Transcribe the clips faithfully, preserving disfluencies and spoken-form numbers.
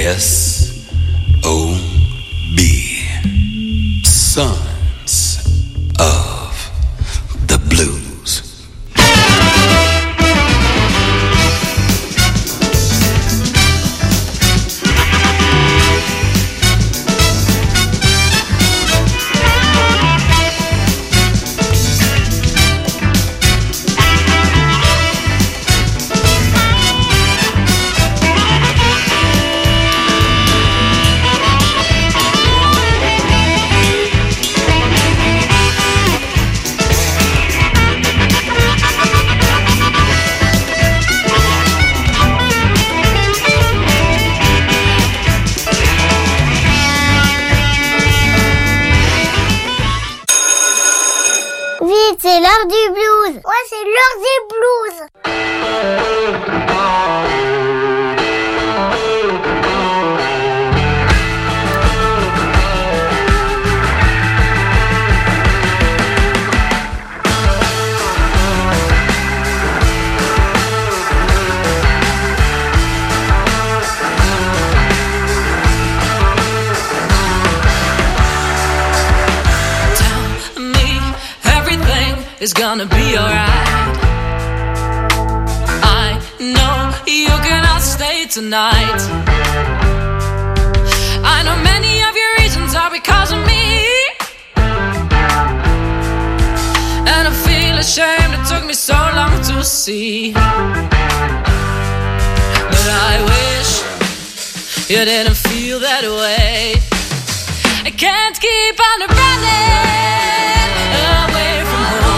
S O B, Sons of the Blues. C'est l'heure du blues. Ouais, c'est l'heure des blues. It's gonna be alright. I know you cannot stay tonight. I know many of your reasons are because of me, and I feel ashamed it took me so long to see. But I wish you didn't feel that way. I can't keep on running away from home.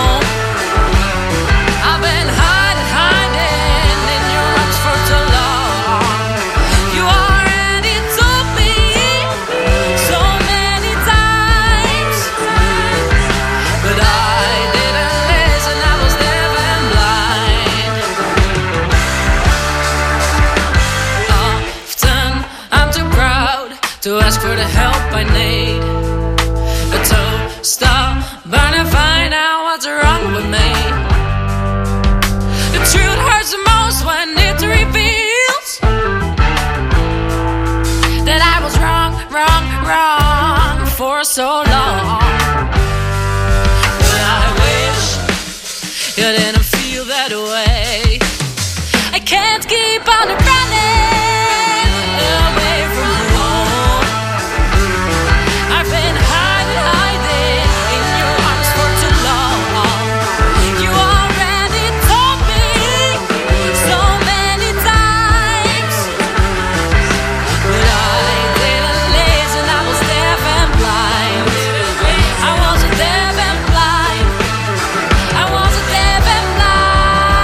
I've been hiding, hiding in your arms for too long. You already told me so many times, but I didn't listen, I was deaf and blind. Often I'm too proud to ask for the help I need, to stop, burn and find out what's wrong with me. The truth hurts the most when it reveals that I was wrong, wrong, wrong for so long. But I wish you didn't feel that way. I can't keep on running away from home. I've been hiding, hiding in your arms for too long. You already told me so many times, but I didn't listen, I was deaf and blind. I was deaf and blind. I was deaf and blind.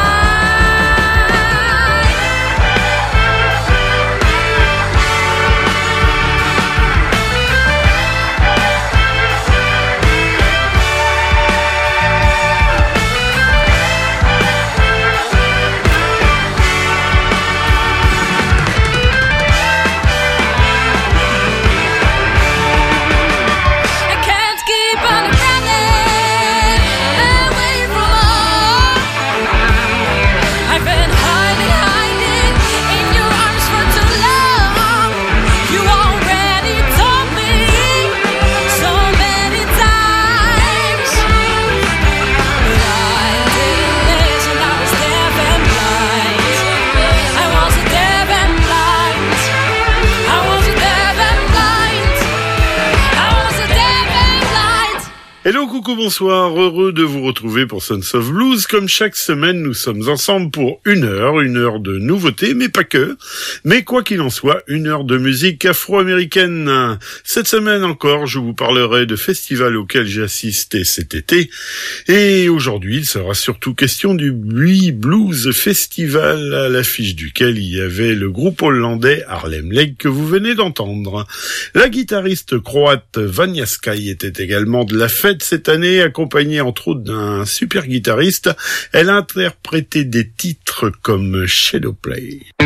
I can't keep on running away from home. I've been hiding, hiding in your arms for too long. You already told me so many times, but I didn't listen, I was deaf and blind. I was deaf and blind. I was deaf and blind. I was deaf and blind. Hello, coucou, bonsoir, heureux de vous retrouver pour Sons of Blues. Comme chaque semaine, nous sommes ensemble pour une heure, une heure de nouveautés, mais pas que. Mais quoi qu'il en soit, une heure de musique afro-américaine. Cette semaine encore, je vous parlerai de festivals auxquels j'ai assisté cet été. Et aujourd'hui, il sera surtout question du Bui Blues Festival, à l'affiche duquel il y avait le groupe hollandais Harlem Lake que vous venez d'entendre. La guitariste croate Vanja Skaj était également de la fête cette année, accompagnée entre autres d'un super guitariste. Elle a interprété des titres comme Shadowplay. In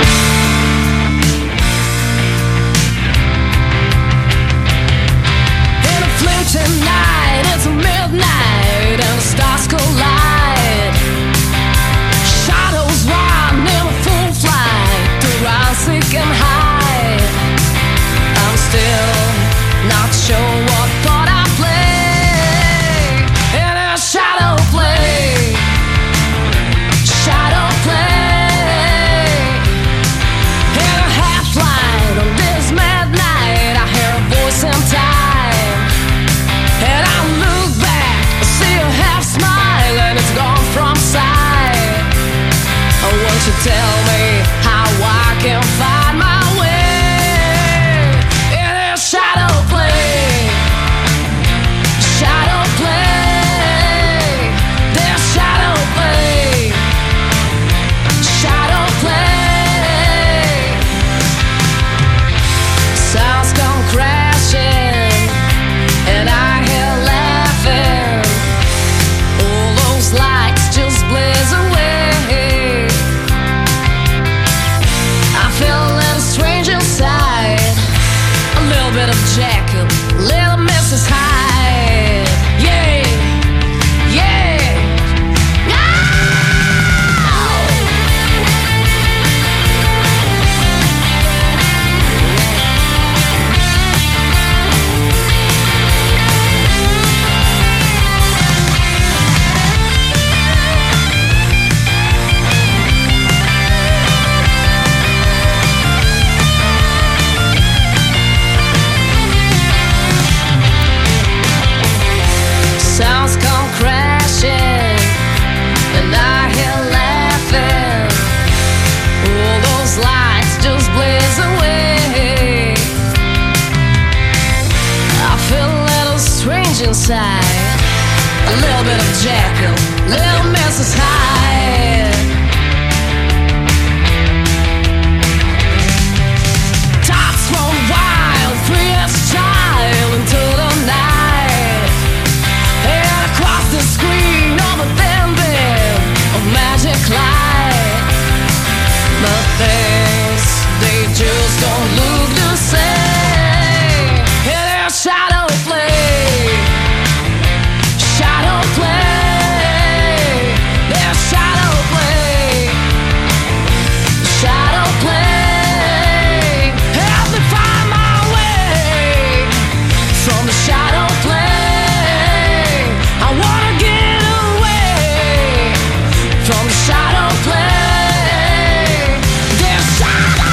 a flinching night, it's midnight, and the stars collide. Shadows run in a full flight, to rise sick and high. little Missus Hyde. Tops run wild, freest child into the night. And across the screen of a thin bit of magic light. But things, they just don't look the same. And their shadow play, shadow play, their shadow play, shadow play. Help me find my way from the shadow play. I wanna get away from the shadow play. Their shadow.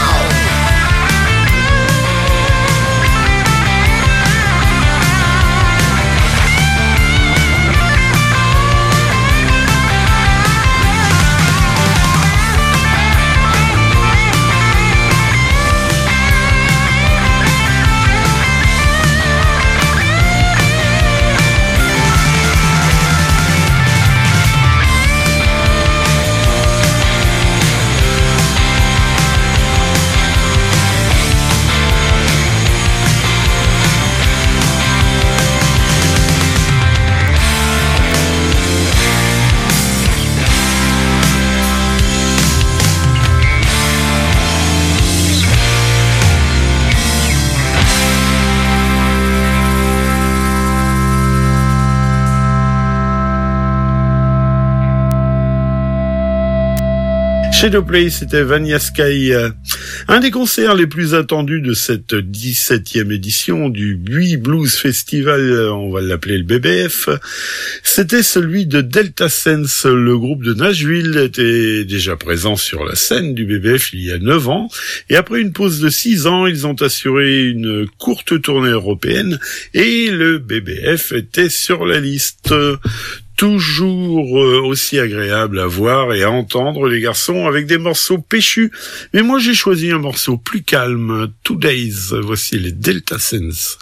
Shadowplay, c'était Vanya Sky. Un des concerts les plus attendus de cette dix-septième édition du Buis Blues Festival, on va l'appeler le B B F, c'était celui de Delta Sense. Le groupe de Nashville était déjà présent sur la scène du B B F il y a neuf ans, et après une pause de six ans, ils ont assuré une courte tournée européenne, et le B B F était sur la liste. Toujours aussi agréable à voir et à entendre les garçons avec des morceaux péchus. Mais moi j'ai choisi un morceau plus calme, Two Days. Voici les Delta Sense.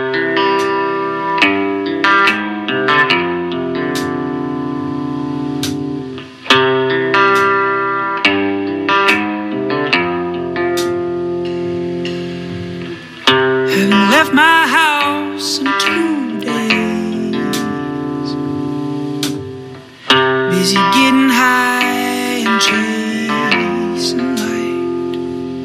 Haven't left my house in two days. Busy getting high and chasing light.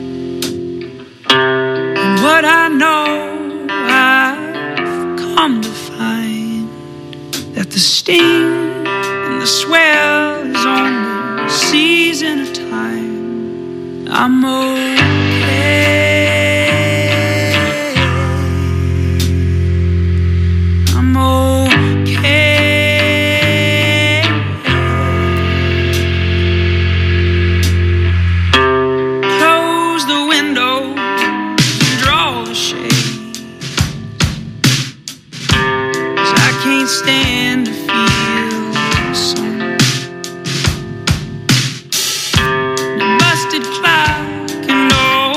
And what I know, I've come to find that the sting and the swell is only a season of time. I'm okay. I'm okay. Stand to feel the sun. The busted clock and all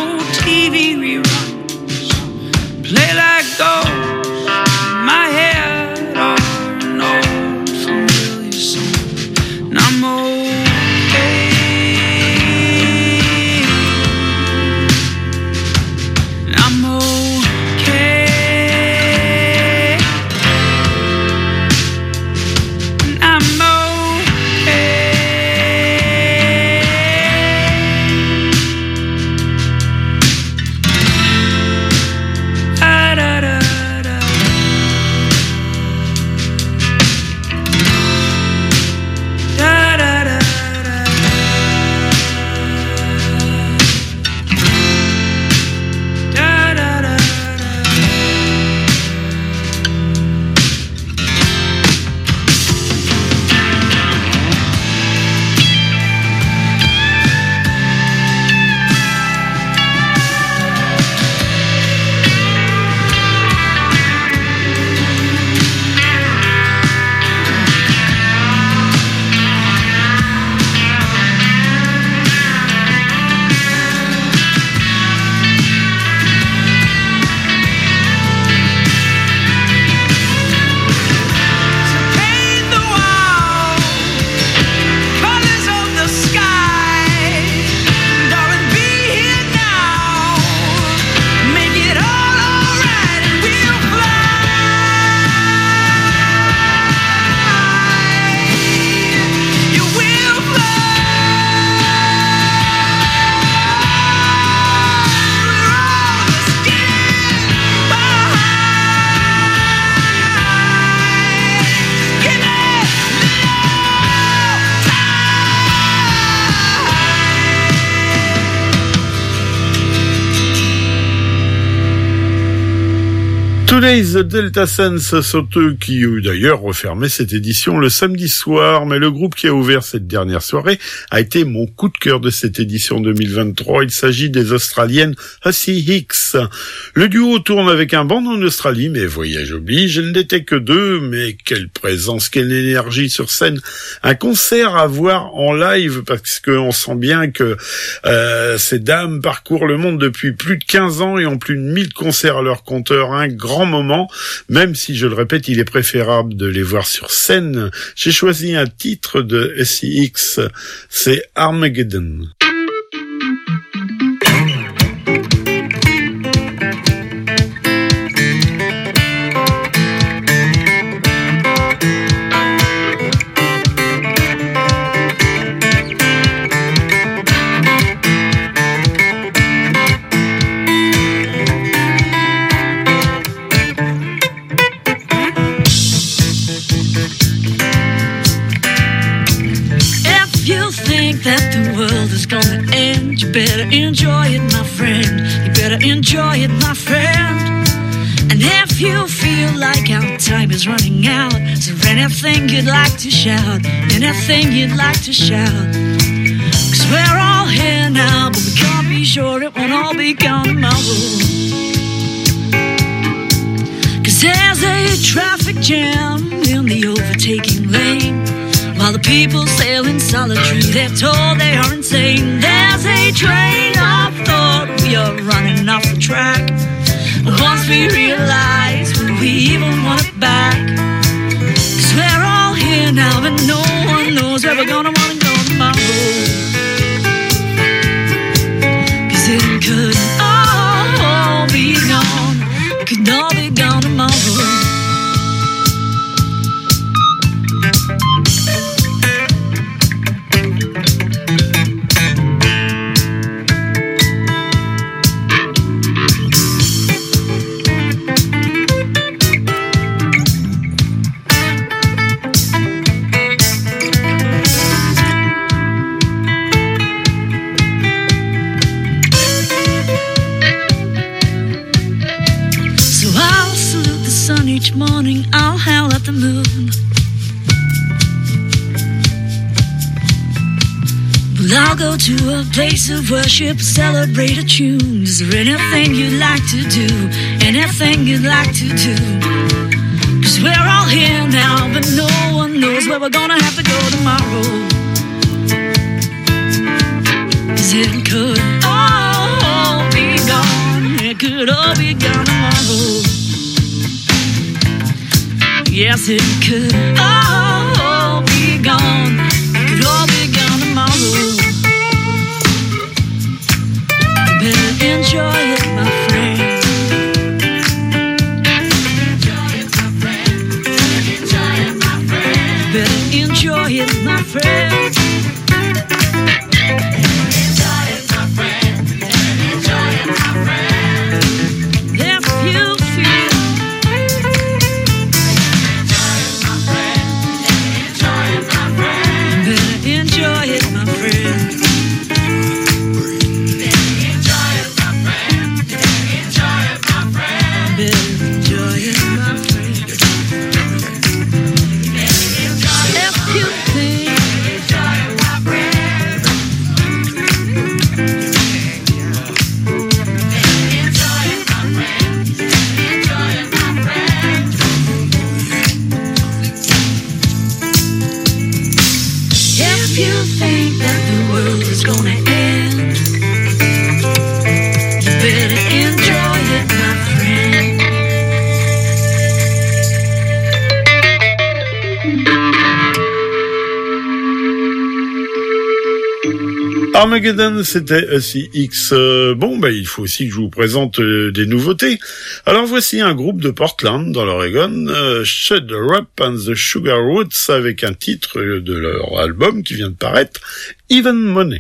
Today's the Delta Sense sont eux qui ont d'ailleurs refermé cette édition le samedi soir, mais le groupe qui a ouvert cette dernière soirée a été mon coup de cœur de cette édition deux mille vingt-trois. Il s'agit des Australiennes Hussey Hicks. Le duo tourne avec un band en Australie, mais voyage oblige, elles n'étaient que deux, mais quelle présence, quelle énergie sur scène. Un concert à voir en live, parce qu'on sent bien que euh, ces dames parcourent le monde depuis plus de quinze ans et ont plus de mille concerts à leur compteur. Un grand moment, même si, je le répète, il est préférable de les voir sur scène. J'ai choisi un titre de S I X, c'est Armageddon. Better enjoy it, my friend. You better enjoy it, my friend. And if you feel like our time is running out, is there anything you'd like to shout? Anything you'd like to shout? Cause we're all here now, but we can't be sure it won't all be gone tomorrow. Cause there's a traffic jam in the overtaking lane, while the people sail in solitary, they're told they are insane. There's a train of thought, we are running off the track. And once we realize, will we even want it back? Cause we're all here now, and no one knows where we're gonna wanna go tomorrow. Cause it could all be gone, it could all be gone tomorrow. Each morning I'll howl at the moon. Well, I'll go to a place of worship, celebrate a tune. Is there anything you'd like to do? Anything you'd like to do? Cause we're all here now, but no one knows where we're gonna have to go tomorrow. Cause it could all be gone, it could all be gone tomorrow. Yes, it could all be gone. It could all be gone tomorrow. Better enjoy it, my friend. Enjoy it, my friend. Enjoy it, my friend. Better enjoy it, my friend. Enjoy it, my friend. Enjoy it, my friend. If you feel enjoy it, my friend. Enjoy it, my friend. Enjoy it, my friend. Enjoy it, my friend. If you think, enjoy it, my friend. Enjoy it, my friend. Enjoy it, my friend. If you think that the world is gonna end, you better enjoy it, my friend. Armageddon, c'était S I X. Euh, bon, bah, il faut aussi que je vous présente euh, des nouveautés. Alors voici un groupe de Portland, dans l'Oregon, euh, Sugar Up and the Sugar Roots, avec un titre de leur album qui vient de paraître, Even Money.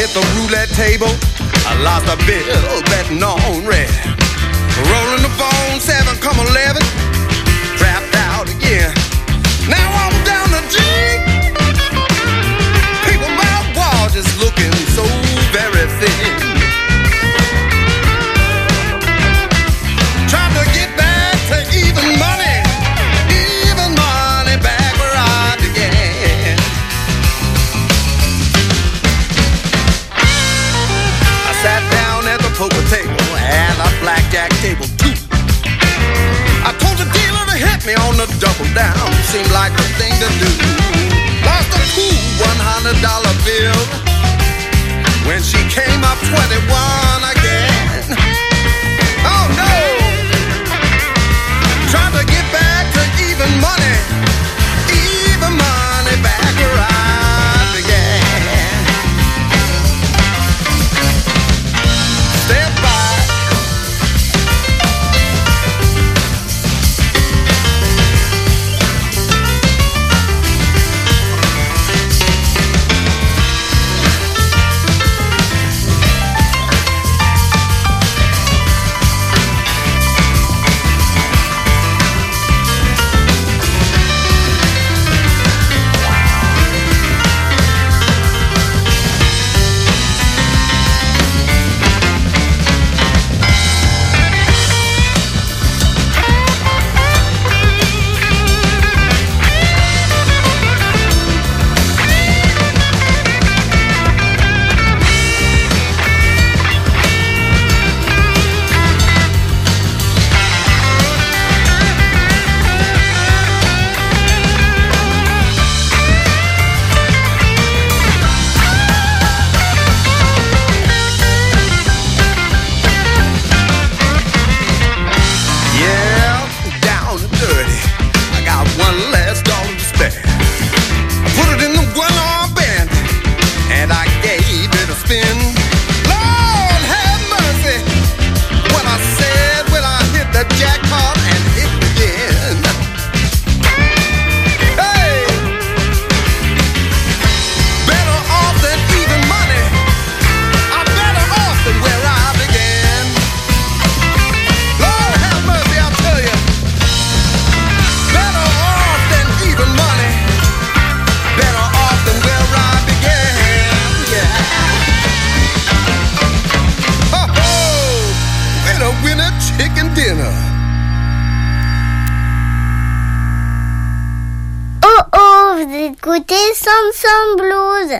hit the roulette table. I lost a bill betting on red. Rolling the bone, seven come eleven. Trapped out again. Now I'm down to G. People, my wall just looking so very thin. Trying to get back to even money. Even money back where I began. I sat down at the poker table and a blackjack table too. I told the dealer to hit me on the double down. Seemed like the thing to do. Lost a cool one hundred dollar bill when she came up twenty-one again. Oh no! Trying to get back to even money. Even money back where I began. Step back. Écoutez Samson Blues.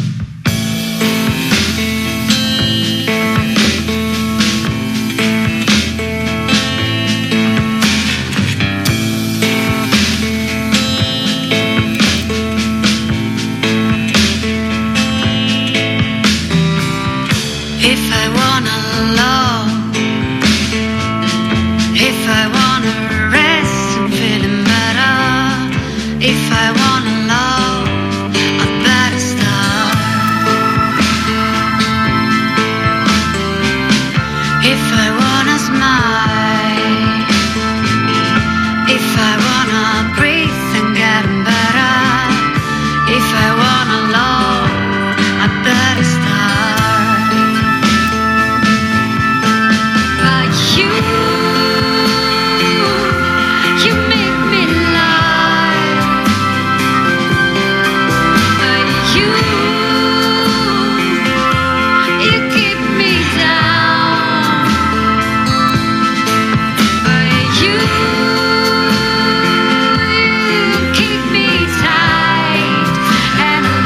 If I wanna love, if I wanna rest and feeling better, if I wanna love, I better start. If I wanna smile, if I wanna breathe and get better, if I wanna love, I better start. And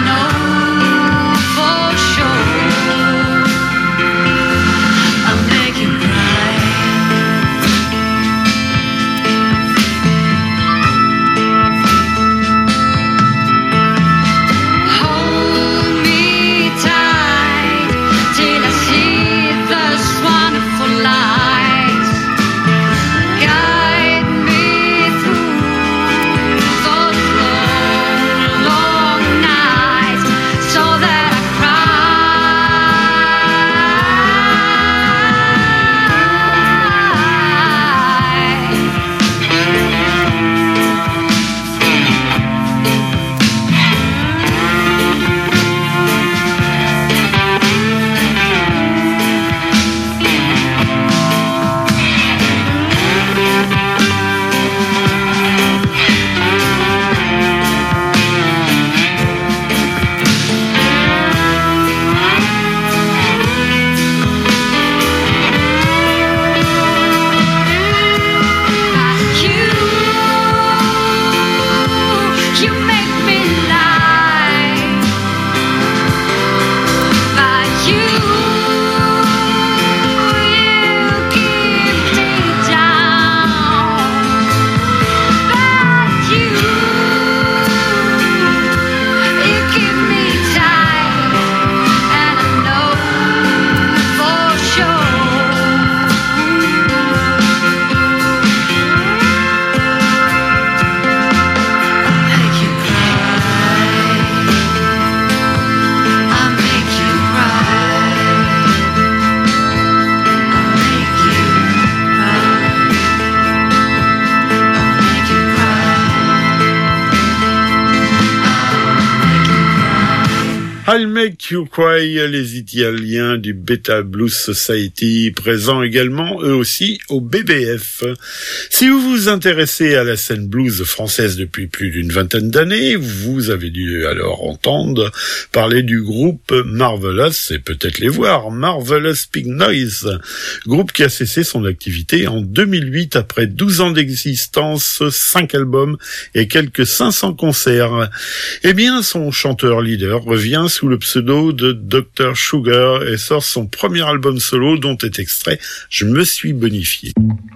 I'll Make You Cry, les Italiens du Beta Blues Society, présents également eux aussi au B B F. Si vous vous intéressez à la scène blues française depuis plus d'une vingtaine d'années, vous avez dû alors entendre parler du groupe Marvelous et peut-être les voir, Marvelous Pig Noise, groupe qui a cessé son activité en deux mille huit après douze ans d'existence, cinq albums et quelques cinq cents concerts. Eh bien, son chanteur leader revient sous le pseudo de docteur Sugar et sort son premier album solo dont est extrait « Je me suis bonifié ».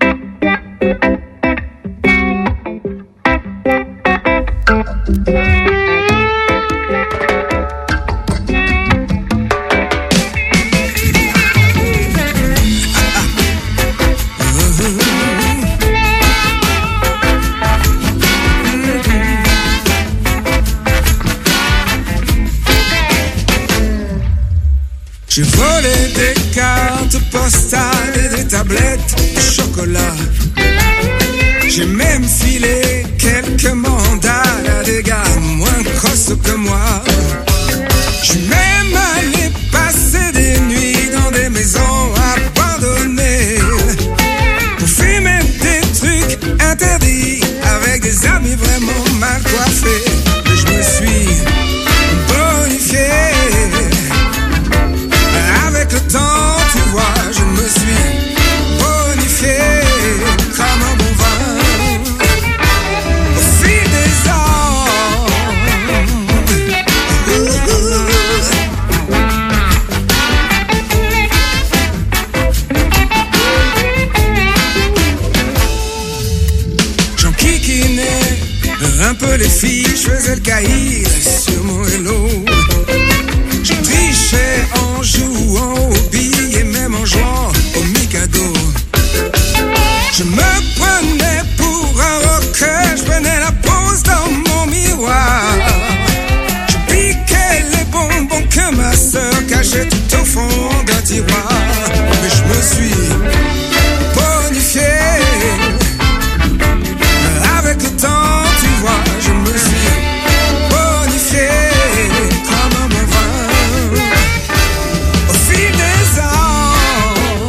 J'ai volé des cartes postales et des tablettes de chocolat. J'ai même filé quelques mandales à des gars moins crosses que moi. J'suis même allé passer des nuits dans des maisons abandonnées pour fumer des trucs interdits avec des amis vraiment mal coiffés. Mais je me suis bonifié. Avec le temps, tu vois, je me suis bonifié comme un bon vin au fil des ans. J'en kikinais un peu les filles, je faisais le caïd sur mon hello. Je trichais en jouant aux billes et même en jouant au Mikado. Je me prenais pour un rocker, je prenais la pose dans mon miroir. Je piquais les bonbons que ma sœur cachait tout au fond d'un tiroir. Mais je me suis bonifié. Avec le temps, tu vois, je me suis bonifié comme un bon vin au fil des ans.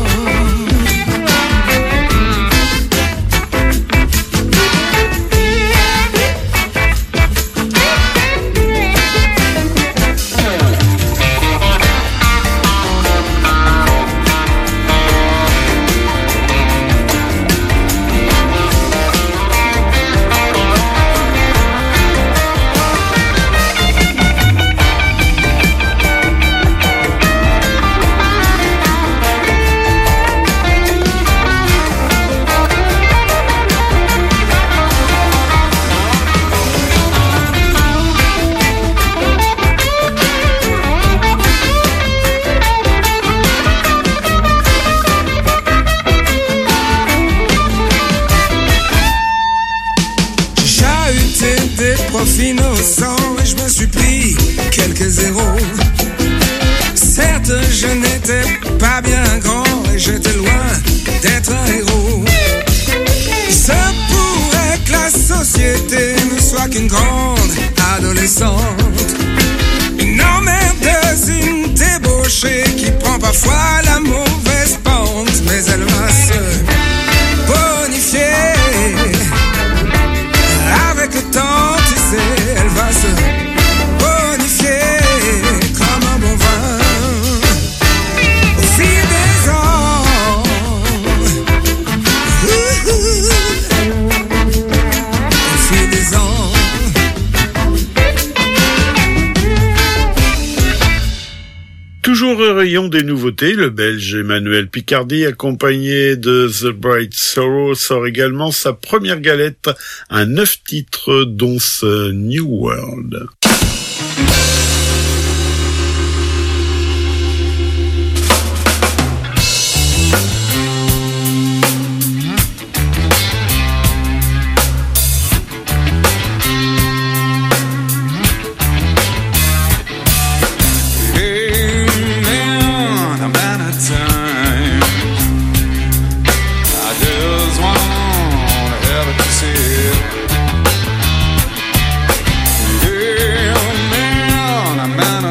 Innocent et je me suis pris quelques zéros. Certes, je n'étais pas bien grand et j'étais loin d'être un héros. Il se pourrait que la société ne soit qu'une grande adolescente, une emmerdeuse, une débauchée qui prend parfois la mauvaise pente, mais elle va se bonifier. Avec le temps, tu sais, elle va se bonifier comme un bon vin au fil des ans. Au fil des ans. Toujours au rayon des nouveautés, le Belge Emmanuel Picardy, accompagné de The Bright Sorrow, sort également sa première galette, un neuf titres dont ce New World. Yeah.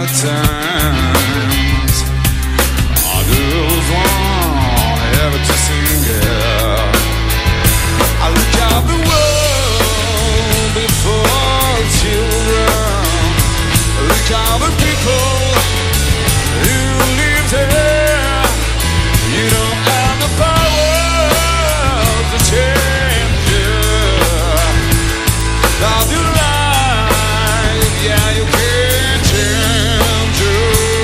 the times. Our girls want ever to sing, yeah. I look out the world before children. Look out the people who live there. You don't have the power to change it. Love your life, yeah, you can change it.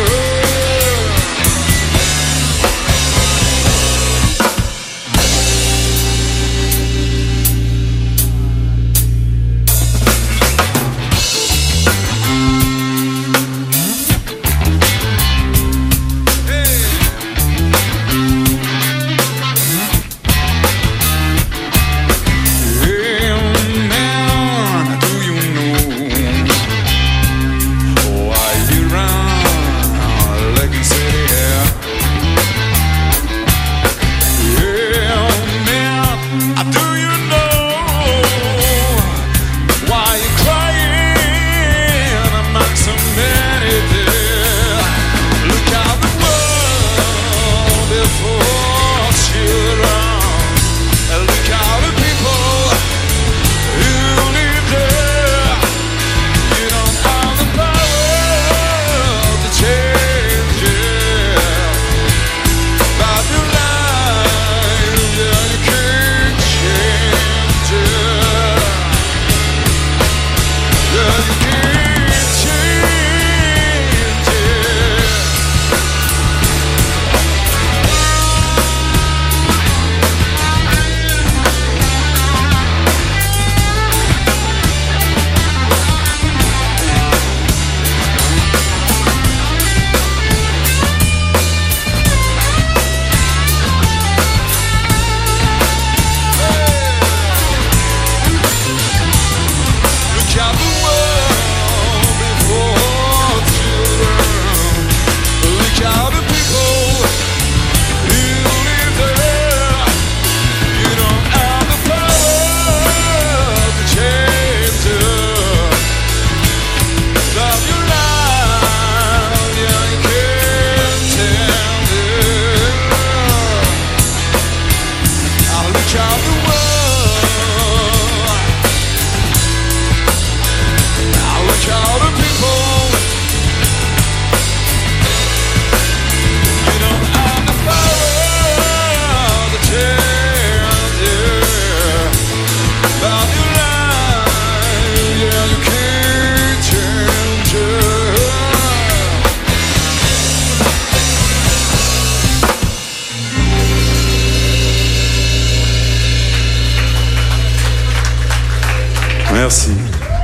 Merci.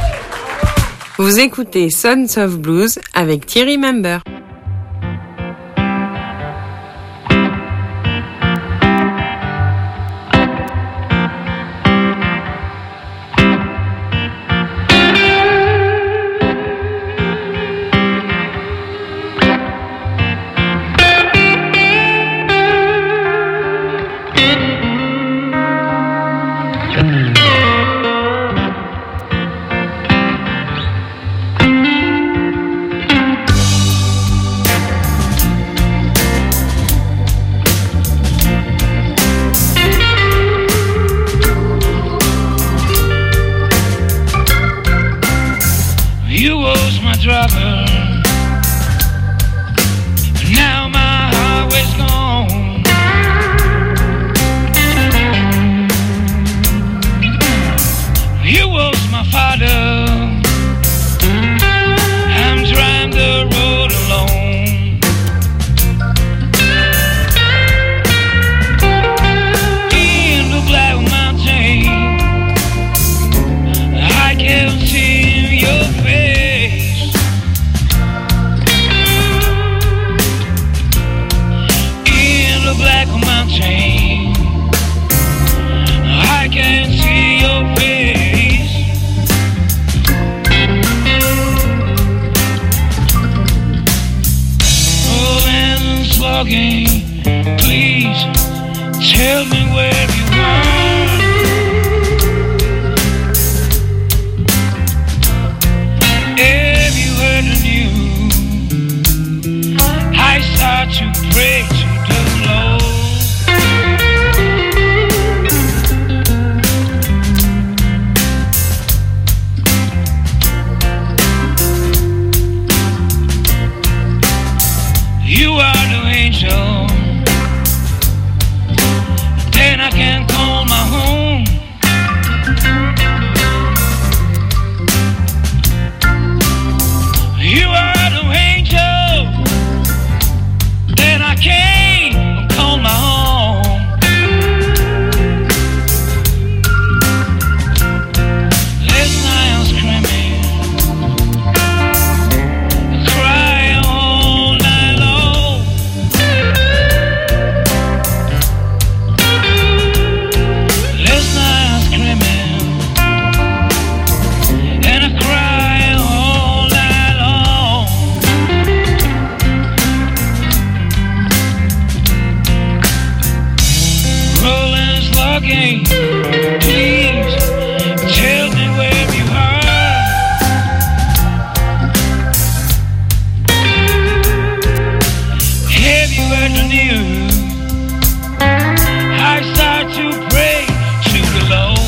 Vous écoutez Sons of Blues avec Thierry Member. Have you heard the news? are the angel. Then I can call my home. You are the angel. Then I can call my home. Last night I was screaming, crying all night long. Last night I was screaming, and I cried all night long. Rolling, slugging, please tell me where you are. Have you heard the news? I start to pray to the Lord.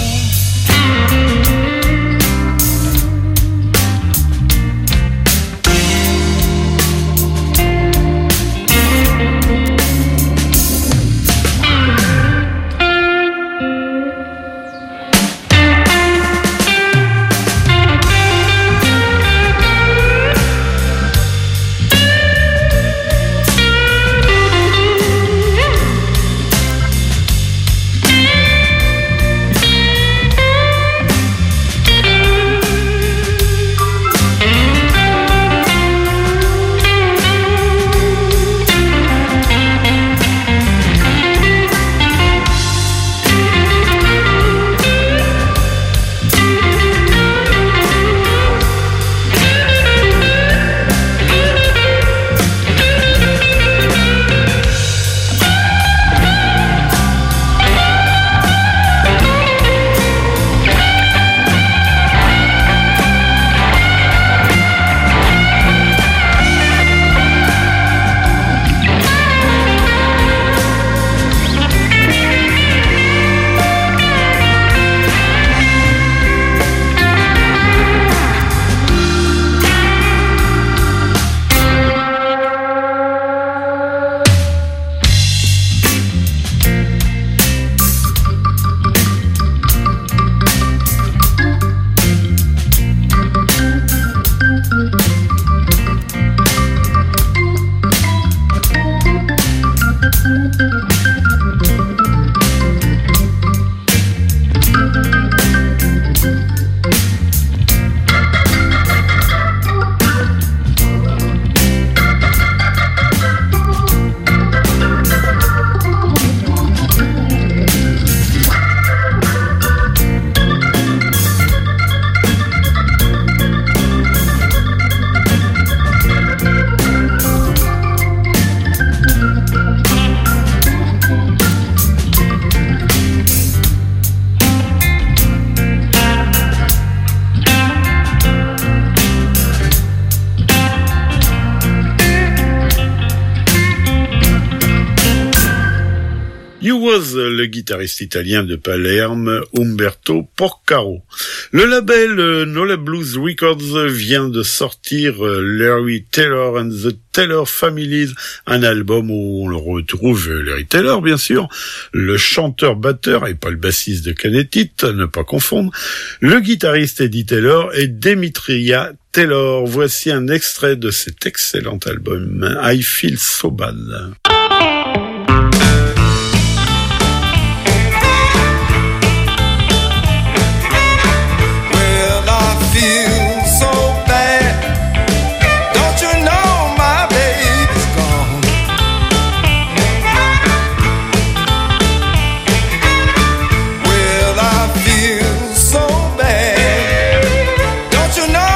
You Was, le guitariste italien de Palerme, Umberto Porcaro. Le label euh, Nola Blues Records vient de sortir euh, Larry Taylor and the Taylor Families, un album où on le retrouve Larry Taylor, bien sûr, le chanteur-batteur, et pas le bassiste de Canetit, à ne pas confondre, le guitariste Eddie Taylor et Demetria Taylor. Voici un extrait de cet excellent album, I Feel So Bad.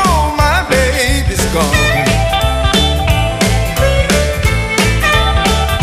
Gone.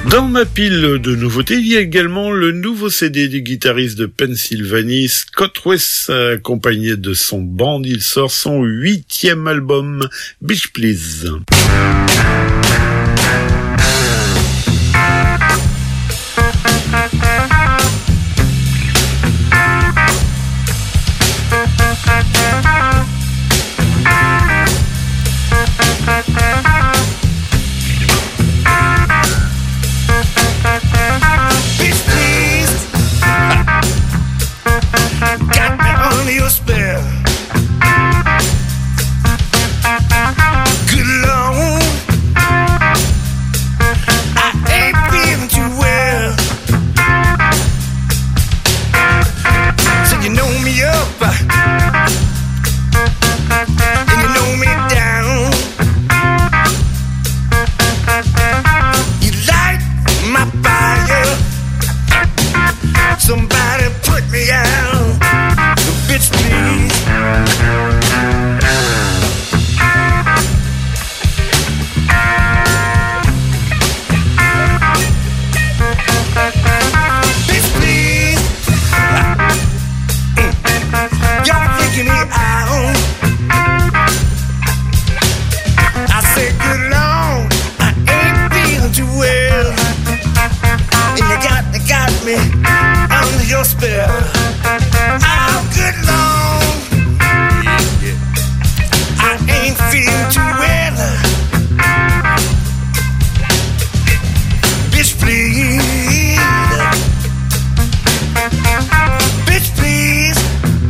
Dans ma pile de nouveautés, il y a également le nouveau C D du guitariste de Pennsylvanie, Scott West, accompagné de son band. Il sort son huitième album, Beach Please. Somebody put me out, bitch please. Bitch please. You're freaking me out. I said good Lord, I ain't feeling too well. And you got, you got me under your spell. Oh, good Lord, yeah, yeah. I ain't feeling too well. Bitch, please. Bitch, please.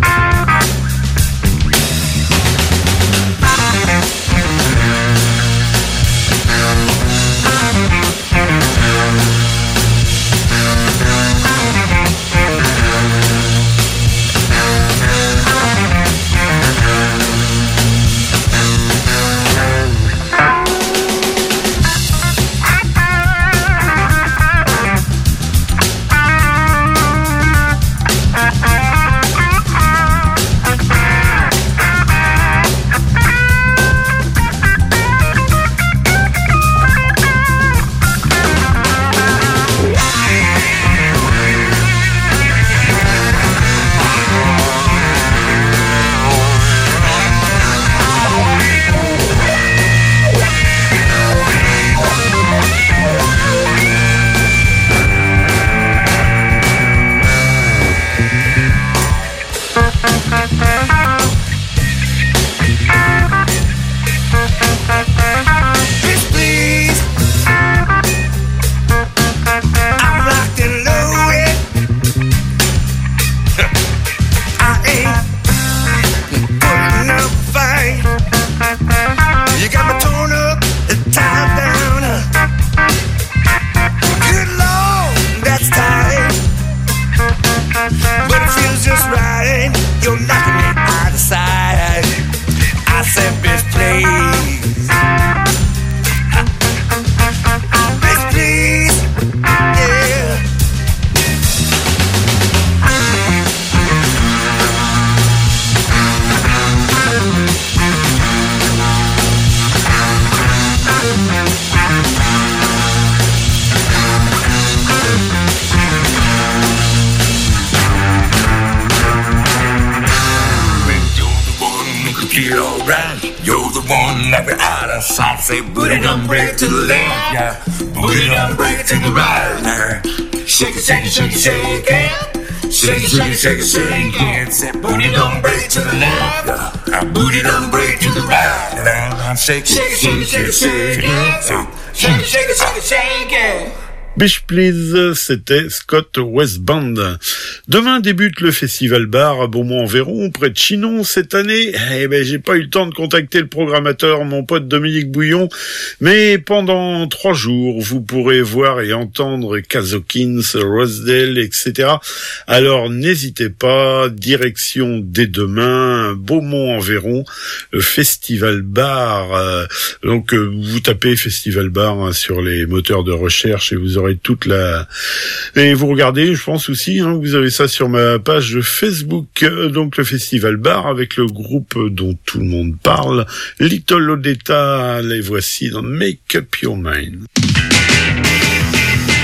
Say booty don't break to the left, yeah. Booty don't break to the right. Now, shake it, shake it, shake it, shake it. Shake it, shake it, shake it, shake it. Say booty don't break to the left, yeah. Booty don't break to the right. Now, shake it, shake it, shake it, shake it, shake it. Shake it, shake it, shake it, shake it. Beach Please, c'était Scott West Band. Demain débute le Festival Bar à Beaumont-en-Véron, près de Chinon, cette année. Eh ben, j'ai pas eu le temps de contacter le programmateur, mon pote Dominique Bouillon, mais pendant trois jours, vous pourrez voir et entendre Kaz Hawkins, Rosedale, et cetera. Alors, n'hésitez pas, direction dès demain, Beaumont-en-Véron, le Festival Bar. Euh, donc, euh, vous tapez Festival Bar hein, sur les moteurs de recherche et vous aurez toute la... Et vous regardez, je pense aussi, hein, vous avez ça sur ma page Facebook, donc le Festival Bar avec le groupe dont tout le monde parle, Little Odetta, les voici dans Make Up Your Mind.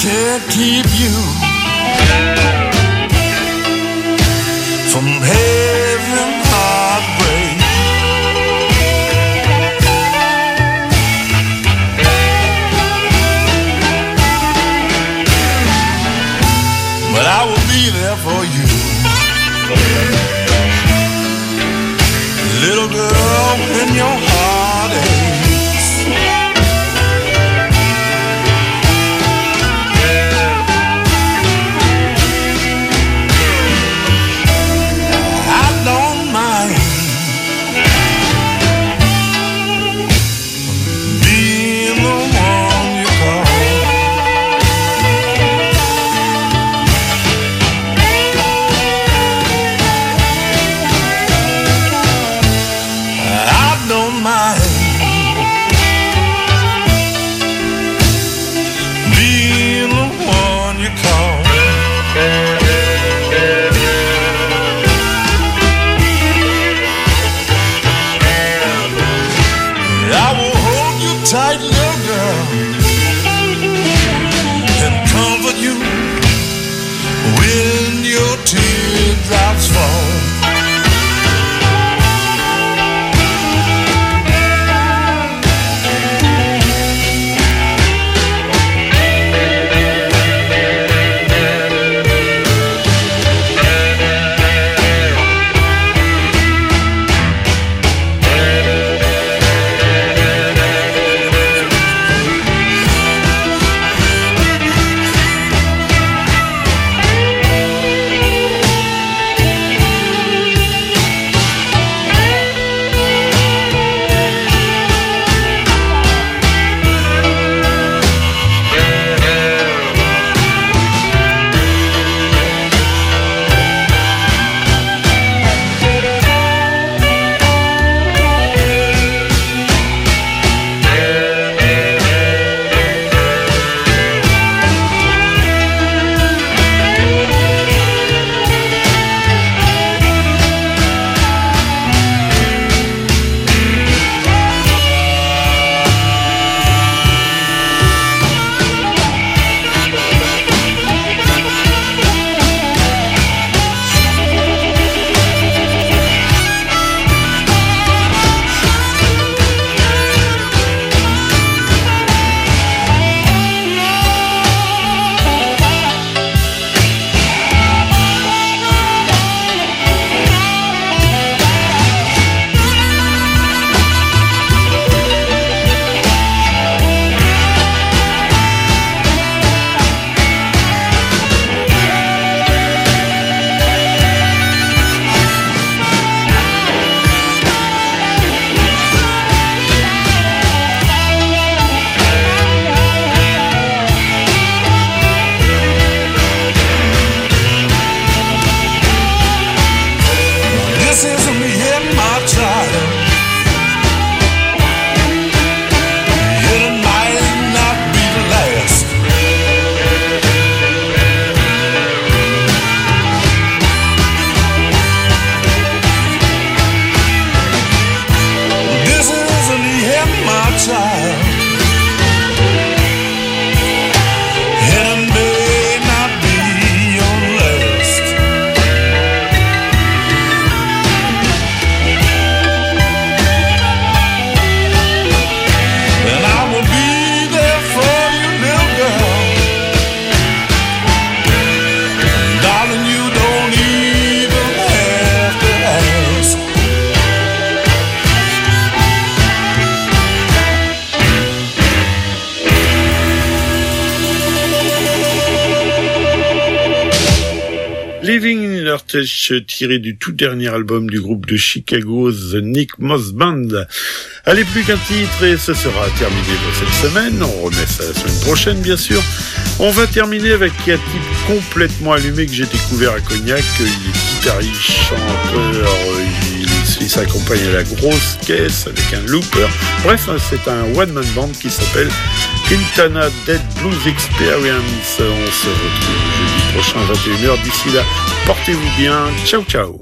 can't keep you from having heartbreak. But I will be there for you, little girl, when your heart aches. I don't mind being the one you call. I don't mind being the one you call. I will hold you tight, little girl, and comfort you when your teardrops fall. Living in Your Touch, tiré du tout dernier album du groupe de Chicago, The Nick Moss Band. Allez, plus qu'un titre et ce sera terminé pour cette semaine. On remet ça la semaine prochaine, bien sûr. On va terminer avec un type complètement allumé que j'ai découvert à Cognac. Il est guitariste, chanteur, il, il s'accompagne à la grosse caisse avec un looper. Bref, c'est un one-man band qui s'appelle Quintana Dead Blues Experience. On se retrouve jeudi prochain à vingt et une heures. D'ici là, portez-vous bien. Ciao, ciao.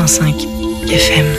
point cinq F M.